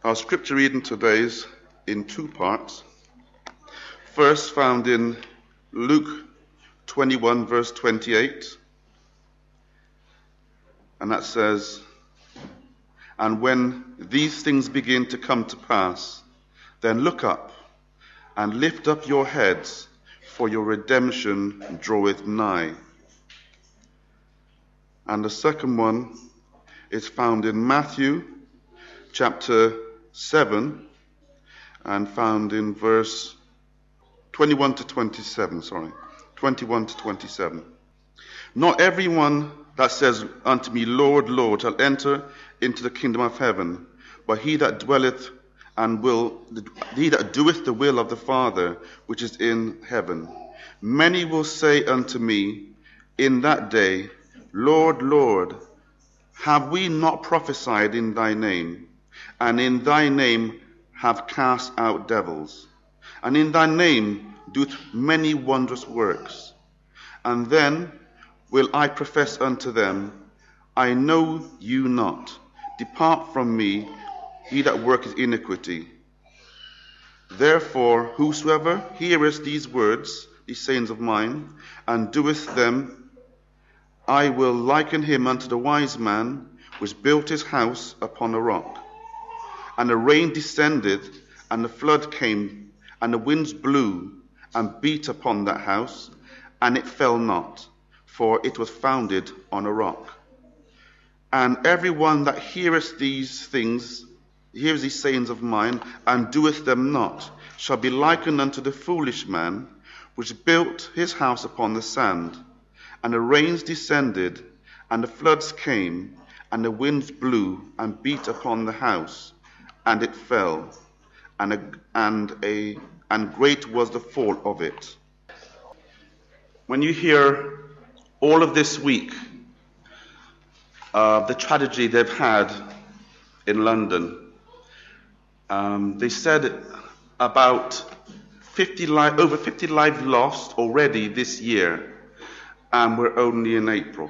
Our scripture reading today is in two parts. First found in Luke 21 verse 28, and that says, "And when these things begin to come to pass, then look up and lift up your heads, for your redemption draweth nigh." And the second one is found in Matthew chapter 7 and found in verse 21 to 27. "Not everyone that says unto me, Lord, Lord, shall enter into the kingdom of heaven, but he that doeth the will of the Father which is in heaven. Many will say unto me in that day, Lord, Lord, have we not prophesied in thy name, and in thy name have cast out devils, and in thy name doeth many wondrous works? And then will I profess unto them, I know you not. Depart from me, ye that worketh iniquity. Therefore, whosoever heareth these words, these sayings of mine, and doeth them, I will liken him unto the wise man which built his house upon a rock. And the rain descended, and the flood came, and the winds blew, and beat upon that house, and it fell not, for it was founded on a rock. And every one that heareth these things, hears these sayings of mine, and doeth them not, shall be likened unto the foolish man, which built his house upon the sand. And the rains descended, and the floods came, and the winds blew, and beat upon the house, and it fell, and great was the fall of it." When you hear all of this week the tragedy they've had in London, they said about over 50 lives lost already this year, and we're only in April.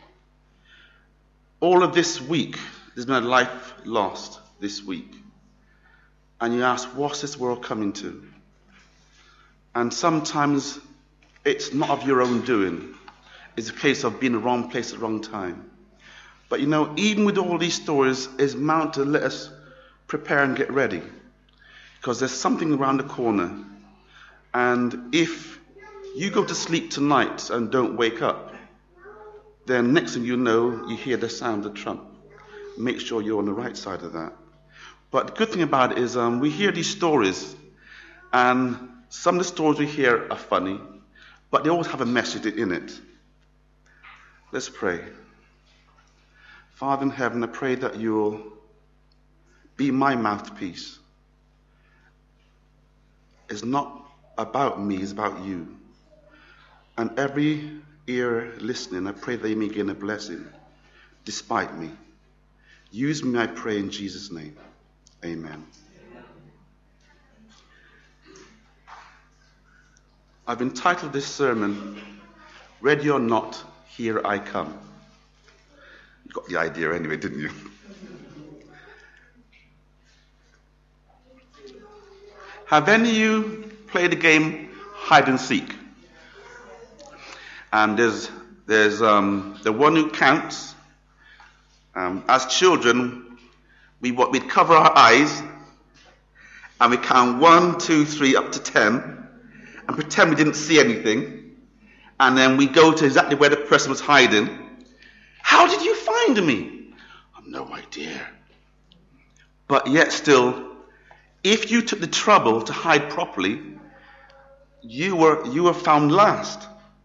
All of this week, there's been a life lost this week. And you ask, what's this world coming to? And sometimes it's not of your own doing. It's a case of being in the wrong place at the wrong time. But you know, even with all these stories, it's meant to let us prepare and get ready. Because there's something around the corner. And if you go to sleep tonight and don't wake up, then next thing you know, you hear the sound of the trump. Make sure you're on the right side of that. But the good thing about it is we hear these stories, and some of the stories we hear are funny, but they always have a message in it. Let's pray. Father in heaven, I pray that you'll be my mouthpiece. It's not about me, it's about you. And every ear listening, I pray they may gain a blessing despite me. Use me, I pray, in Jesus' name. Amen. I've entitled this sermon, Ready or Not, Here I Come. You got the idea anyway, didn't you? Have any of you played the game hide and seek? And there's the one who counts. As children, we'd cover our eyes and we count 1, 2, 3 up to 10 and pretend we didn't see anything, and then we go to exactly where the person was hiding. How did you find me? I've no idea. But yet still, if you took the trouble to hide properly, you were found last.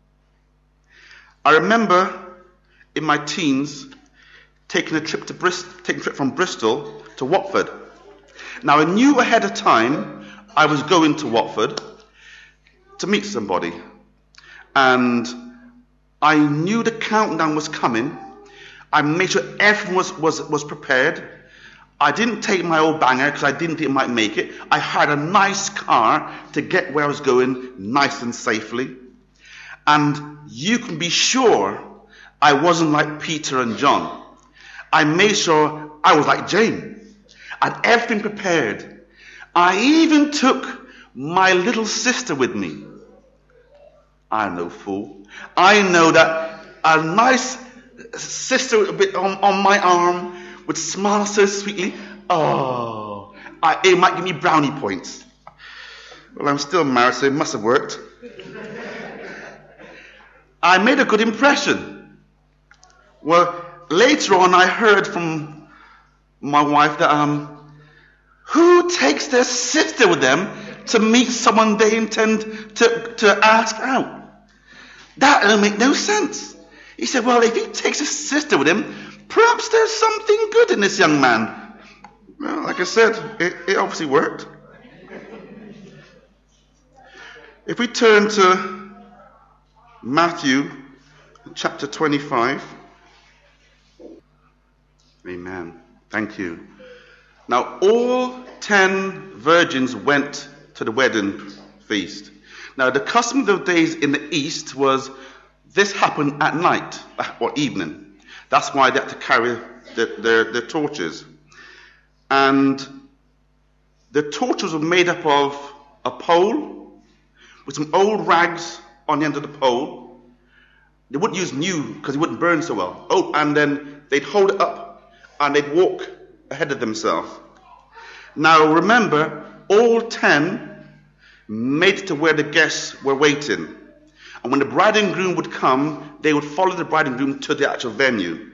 I remember in my teens taking a trip from Bristol to Watford. Now I knew ahead of time I was going to Watford to meet somebody, and I knew the countdown was coming. I made sure everyone was prepared. I didn't take my old banger because I didn't think I might make it. I hired a nice car to get where I was going nice and safely. And you can be sure I wasn't like Peter and John. I made sure I was like Jane. I had everything prepared. I even took my little sister with me. I'm no fool. I know that a nice sister with a bit on my arm would smile so sweetly. Oh, it might give me brownie points. Well, I'm still married, so it must have worked. I made a good impression. Well, later on I heard from my wife that who takes their sister with them to meet someone they intend to ask out? That don't make no sense. He said, well, if he takes his sister with him, perhaps there's something good in this young man. Well, like I said, it obviously worked. If we turn to Matthew chapter 25. Amen. Thank you. Now, all 10 virgins went to the wedding feast. Now, the custom of those days in the East was this happened at night or evening. That's why they had to carry their torches. And the torches were made up of a pole with some old rags on the end of the pole. They wouldn't use new because it wouldn't burn so well. Oh, and then they'd hold it up and they'd walk ahead of themselves. Now remember, all 10 made it to where the guests were waiting. And when the bride and groom would come, they would follow the bride and groom to the actual venue.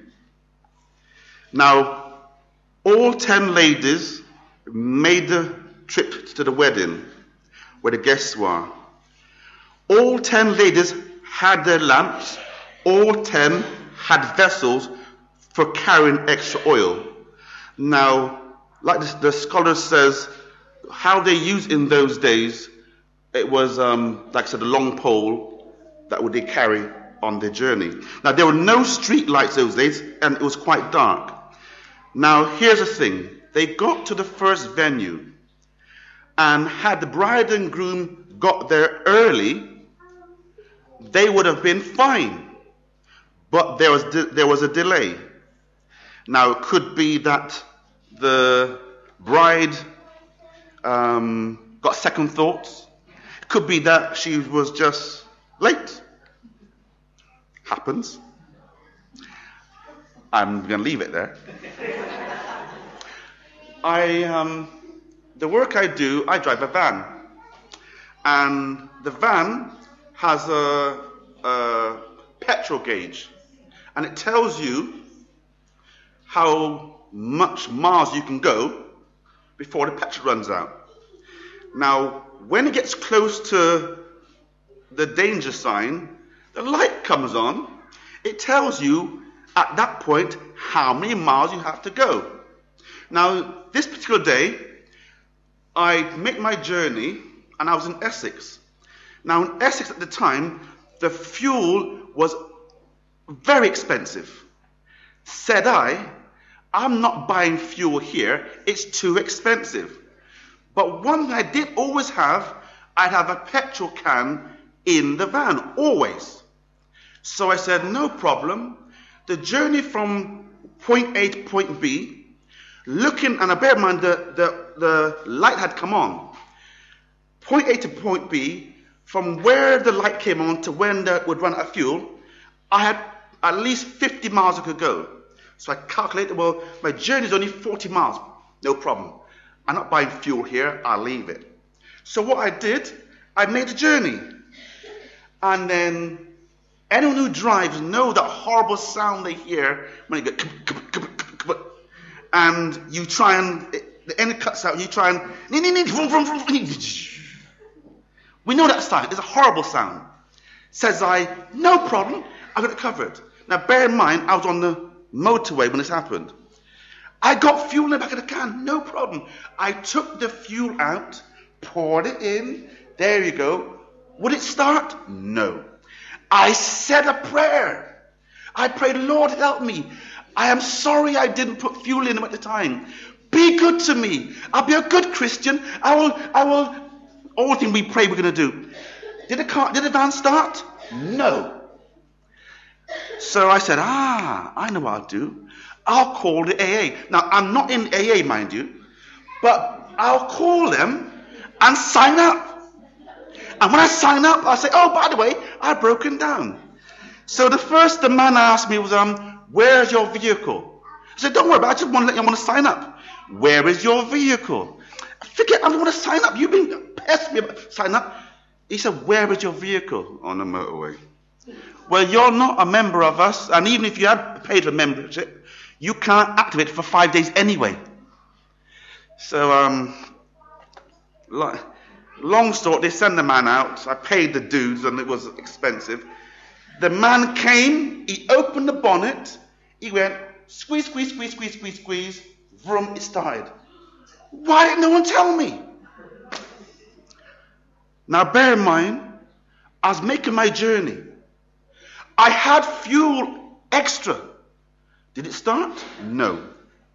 Now, all 10 ladies made the trip to the wedding where the guests were. All 10 ladies had their lamps. All 10 had vessels for carrying extra oil. Now, like the scholar says, how they used in those days, it was, like I said, a long pole that would they carry on their journey. Now, there were no street lights those days, and it was quite dark. Now, here's the thing. They got to the first venue, and had the bride and groom got there early, they would have been fine. But there was a delay. Now, it could be that the bride got second thoughts. It could be that she was just late. Happens. I'm going to leave it there. The work I do, I drive a van. And the van has a petrol gauge. And it tells you how much miles you can go before the petrol runs out. Now, when it gets close to the danger sign, the light comes on. It tells you at that point how many miles you have to go. Now, this particular day, I made my journey and I was in Essex. Now, in Essex at the time, the fuel was very expensive. Said I'm not buying fuel here, it's too expensive. But one thing I did always have, I'd have a petrol can in the van, always. So I said, no problem. The journey from point A to point B, looking, and I bear in mind the light had come on. Point A to point B, from where the light came on to when it would run out of fuel, I had at least 50 miles I could go. So I calculated, well, my journey is only 40 miles. No problem. I'm not buying fuel here, I'll leave it. So what I did, I made a journey. And then anyone who drives know that horrible sound they hear when you go, and you try and, the end cuts out, and you try and, we know that sound, it's a horrible sound. Says no problem, I've got it covered. Now bear in mind, I was on the motorway when this happened. I got fuel in the back of the can, no problem. I took the fuel out, poured it in, there you go. Would it start? No. I said a prayer. I prayed, Lord, help me. I am sorry I didn't put fuel in them at the time. Be good to me. I'll be a good Christian. I will, all things we pray we're going to do. Did the van start? No. So I said, I know what I'll do. I'll call the AA. Now, I'm not in AA, mind you. But I'll call them and sign up. And when I sign up, I'll say, oh, by the way, I've broken down. So the man asked me was, where's your vehicle? I said, don't worry about it, I just want to sign up. Where is your vehicle? Forget, I don't want to sign up. You've been pestering me about sign up. He said, where is your vehicle? On the motorway. Well, you're not a member of us, and even if you had paid for membership, you can't activate it for 5 days anyway. So, long story, they send the man out. I paid the dues, and it was expensive. The man came, he opened the bonnet, he went, squeeze, squeeze, squeeze, squeeze, squeeze, squeeze, vroom, it started. Why didn't no one tell me? Now bear in mind, I was making my journey. I had fuel extra. Did it start? No.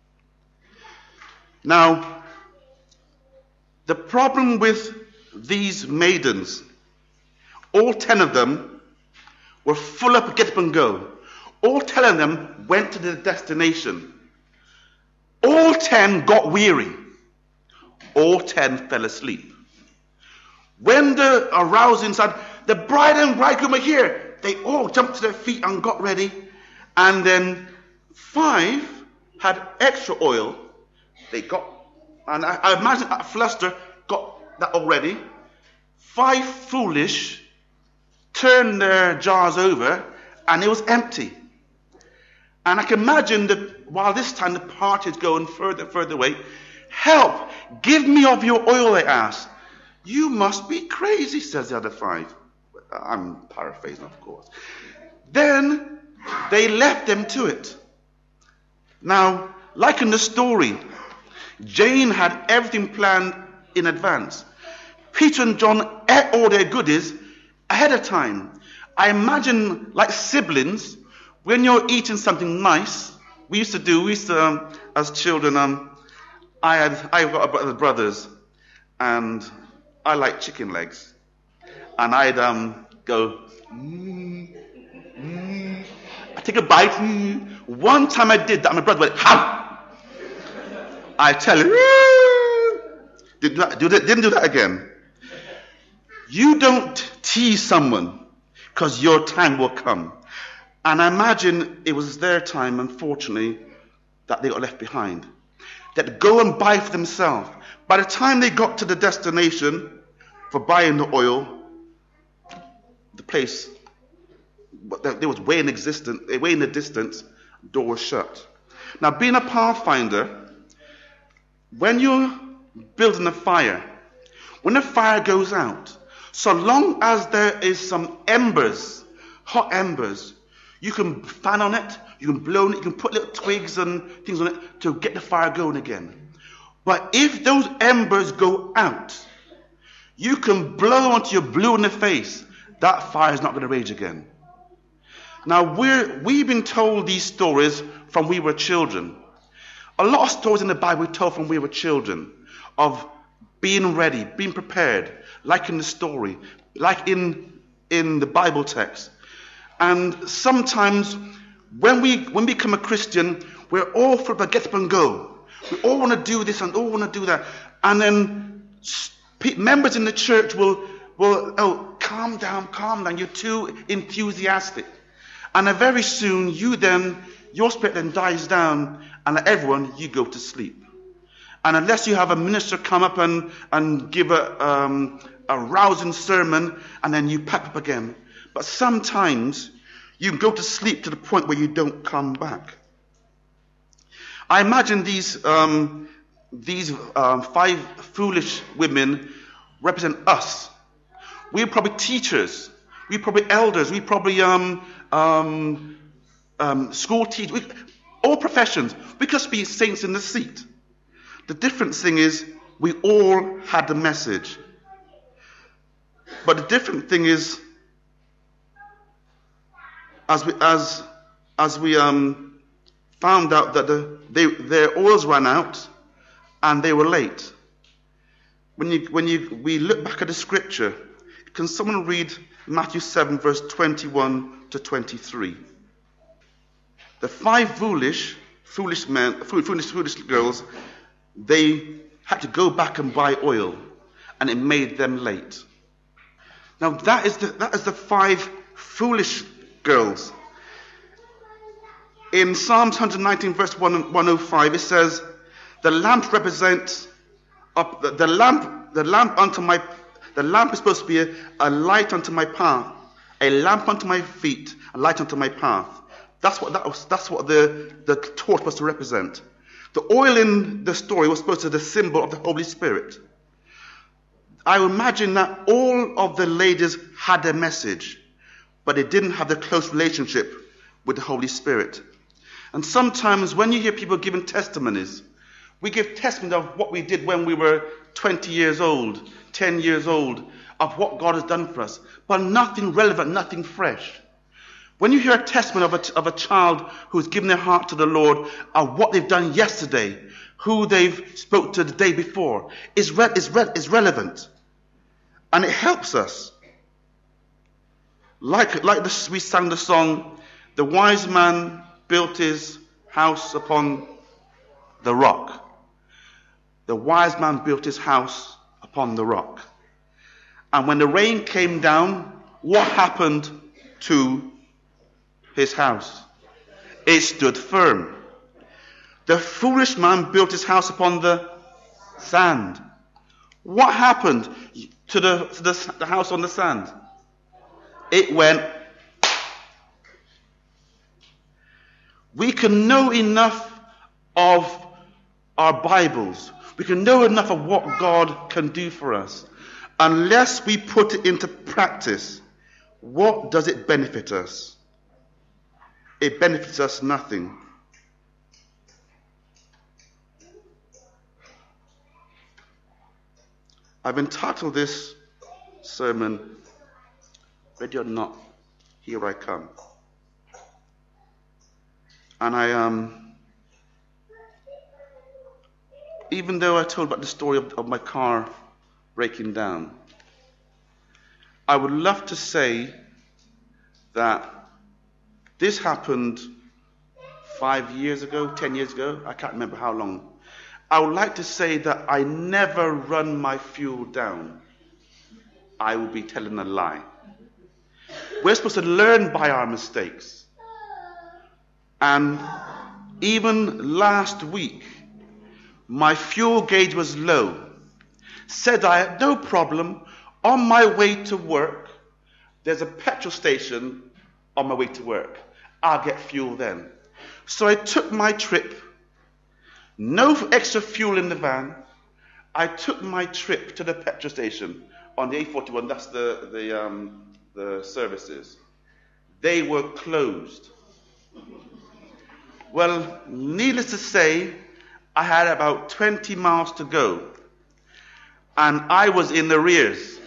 Now, the problem with these maidens, all 10 of them were full up, get up and go. All 10 of them went to their destination. All 10 got weary. All 10 fell asleep. When the arousing said, the bride and bridegroom are here, they all jumped to their feet and got ready. And then 5 had extra oil. They got, and I imagine that Fluster got that already. 5 foolish turned their jars over and it was empty. And I can imagine that while this time the party is going further away, help, give me of your oil, they asked. You must be crazy, says the other 5. I'm paraphrasing, of course. Then they left them to it. Now, like in the story, Jane had everything planned in advance. Peter and John ate all their goodies ahead of time. I imagine, like siblings, when you're eating something nice, we used to, as children, I've got brothers, and I like chicken legs. And I'd go, I take a bite. One time I did that, my brother went, how? I tell you, didn't do that again. You don't tease someone, because your time will come. And I imagine it was their time, unfortunately, that they got left behind. That go and buy for themselves. By the time they got to the destination for buying the oil, the place, there was way in the distance, door was shut. Now, being a pathfinder, when you're building a fire, when the fire goes out, so long as there is some embers, hot embers, you can fan on it, you can blow on it, you can put little twigs and things on it to get the fire going again. But if those embers go out, you can blow until you're blue in the face. That fire is not going to rage again. Now, we've been told these stories from we were children. A lot of stories in the Bible we told from we were children of being ready, being prepared, like in the story, like in the Bible text. And sometimes when we become a Christian, we're all for the get up and go. We all want to do this and all want to do that. And then members in the church will, oh, calm down, you're too enthusiastic. And then very soon your spirit then dies down, and like everyone, you go to sleep. And unless you have a minister come up and give a rousing sermon, and then you pack up again. But sometimes you go to sleep to the point where you don't come back. I imagine these 5 foolish women represent us. We're probably teachers. We're probably elders. We're probably school teachers. All professions. We could be saints in the seat. The different thing is we all had the message. But the different thing is, as we found out that their oils ran out and they were late. We look back at the scripture, can someone read Matthew 7 verse 21 to 23? The 5 foolish girls, they had to go back and buy oil, and it made them late. Now that is the 5 foolish girls. In Psalms 119 verse 105 it says, the lamp represents the lamp is supposed to be a light unto my path, a lamp unto my feet, a light unto my path. That's what the torch was to represent. The oil in the story was supposed to be the symbol of the Holy Spirit. I imagine that all of the ladies had a message, but they didn't have the close relationship with the Holy Spirit. And sometimes when you hear people giving testimonies, we give testimony of what we did when we were 20 years old, 10 years old, of what God has done for us, but nothing relevant, nothing fresh. When you hear a testimony of a child who's given their heart to the Lord, of what they've done yesterday, who they've spoke to the day before, is relevant. And it helps us. We sang the song, the wise man built his house upon the rock. The wise man built his house upon the rock. And when the rain came down, what happened to his house? It stood firm. The foolish man built his house upon the sand. What happened to the house on the sand? It went. We can know enough of our Bibles. We can know enough of what God can do for us. Unless we put it into practice, what does it benefit us? It benefits us nothing. I've entitled this sermon, Ready or Not, Here I Come. And even though I told about the story of my car breaking down, I would love to say that this happened 5 years ago, 10 years ago, I can't remember how long. I would like to say that I never run my fuel down. I will be telling a lie. We're supposed to learn by our mistakes. And even last week, my fuel gauge was low. Said I had no problem. On my way to work, there's a petrol station on my way to work. I'll get fuel then. So I took my trip. No extra fuel in the van. I took my trip to the petrol station on the A41. That's the services. They were closed. Well, needless to say, I had about 20 miles to go. And I was in arrears.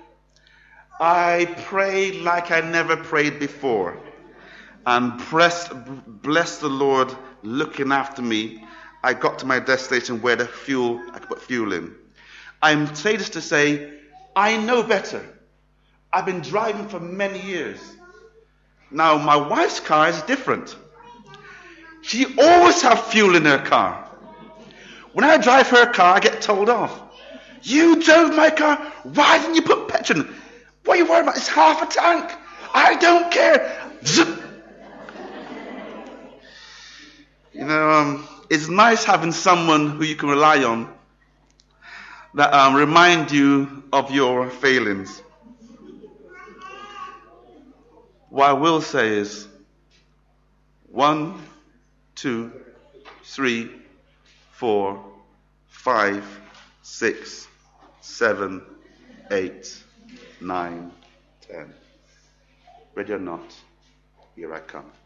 I prayed like I never prayed before. And bless the Lord looking after me. I got to my destination where I could put fuel in. I'm saying this to say, I know better. I've been driving for many years. Now, my wife's car is different. She always has fuel in her car. When I drive her car, I get told off. You drove my car. Why didn't you put petrol in? What are you worried about? It's half a tank. I don't care. Zip. It's nice having someone who you can rely on that remind you of your failings. What I will say is 1, 2, 3, 4, 5, 6, 7, 8, 9, 10. Ready or not, here I come.